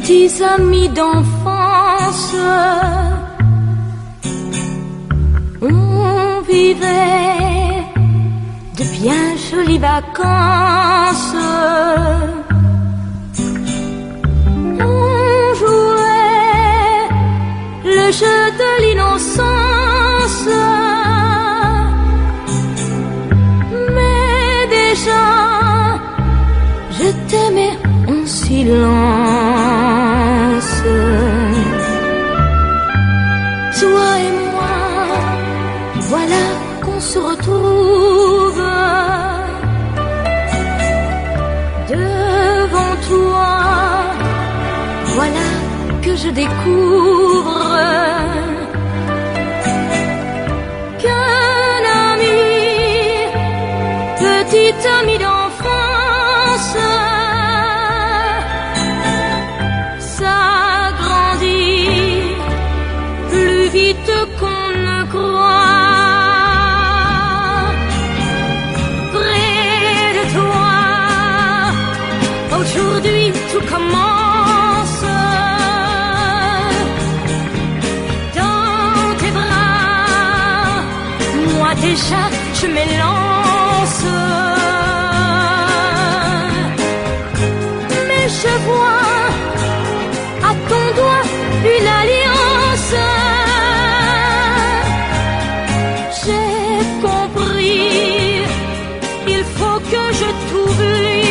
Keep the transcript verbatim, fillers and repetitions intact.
petits amis d'enfance. On vivait de bien jolies vacances. On jouait le jeu de l'innocence. Mais déjà, je t'aimais en silence. Toi et moi, voilà qu'on se retrouve devant toi. Voilà que je découvre qu'un ami, petit ami d'enfance, s'agrandit plus vite qu'on ne croit. Près de toi, aujourd'hui tout commence. Dans tes bras, moi déjà je m'élance. Mais je vois à ton doigt une alliance. J'ai compris, il faut que je trouve lui